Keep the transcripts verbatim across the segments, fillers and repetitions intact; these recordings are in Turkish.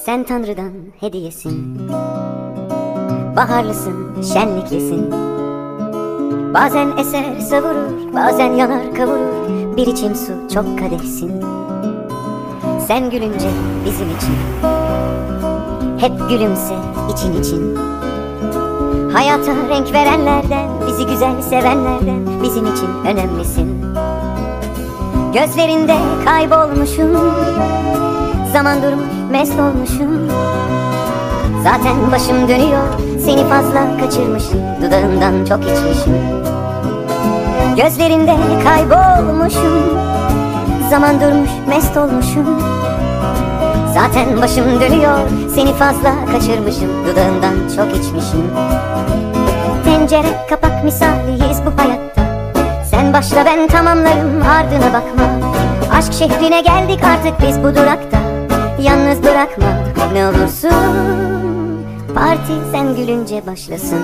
Sen Tanrı'dan hediyesin. Baharlısın, şenliklisin. Bazen eser savurur, bazen yanar kavurur. Bir içim su çok kadehsin. Sen gülünce bizim için hep gülümse için için. Hayata renk verenlerden, bizi güzel sevenlerden bizim için önemlisin. Gözlerinde kaybolmuşum, zaman durmuş mest olmuşum. Zaten başım dönüyor, seni fazla kaçırmışım. Dudağından çok içmişim. Gözlerinde kaybolmuşum, zaman durmuş mest olmuşum. Zaten başım dönüyor, seni fazla kaçırmışım. Dudağından çok içmişim. Tencere kapak misaliyiz bu hayatta. Sen başla ben tamamlarım, ardına bakma. Aşk şehrine geldik artık biz bu durakta. Yalnız bırakma ne olursun. Parti sen gülünce başlasın.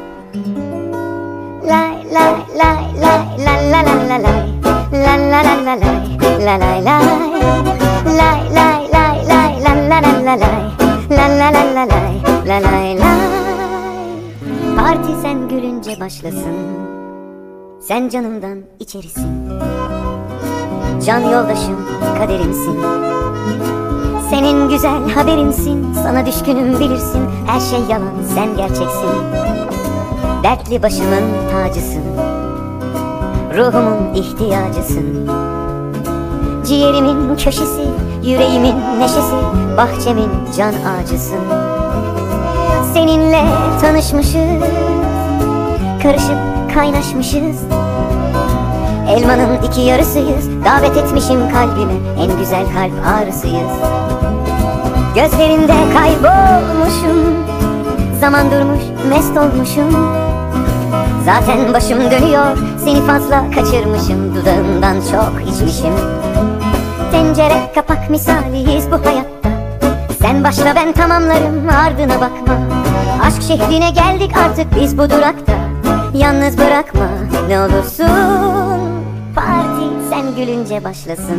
Lay lay lay lay la la la la lay. La la la la lay. La lay lay. Lay lay lay lay la la la la lay. La la la la lay. La lay lay. Parti sen gülünce başlasın. Sen canımdan içerisin. Can yoldaşım, kaderimsin. Senin güzel haberinsin. Sana düşkünüm bilirsin. Her şey yalan, sen gerçeksin. Dertli başımın tacısın. Ruhumun ihtiyacısın. Ciğerimin köşesi, yüreğimin neşesi, bahçemin can ağacısın. Seninle tanışmışız, karışıp kaynaşmışız. Elmanın iki yarısıyız. Davet etmişim kalbime, en güzel kalp ağrısıyız. Gözlerinde kaybolmuşum, zaman durmuş mest olmuşum. Zaten başım dönüyor, seni fazla kaçırmışım. Dudağından çok içmişim. Tencere kapak misaliyiz bu hayatta. Sen başla ben tamamlarım, ardına bakma. Aşk şehrine geldik artık biz bu durakta. Yalnız bırakma ne olursun. Parti sen gülünce başlasın.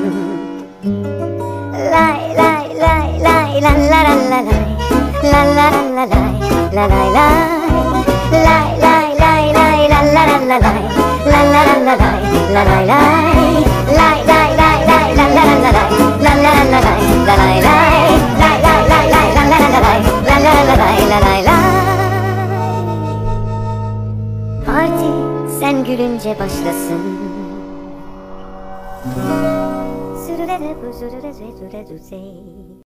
Lay lay lay lay la la la la lay. La la la la lay. La lay lay. Lay lay lay lay la la la la lay. La la la la lay. La lay lay. Lay lay lay lay la la la lay. La la la lay. La lay lay. Lay lay lay lay la la la lay. La la la lay. La lay lay. Parti sen gülünce başlasın. Sürüle de bu sürüle de sürüle de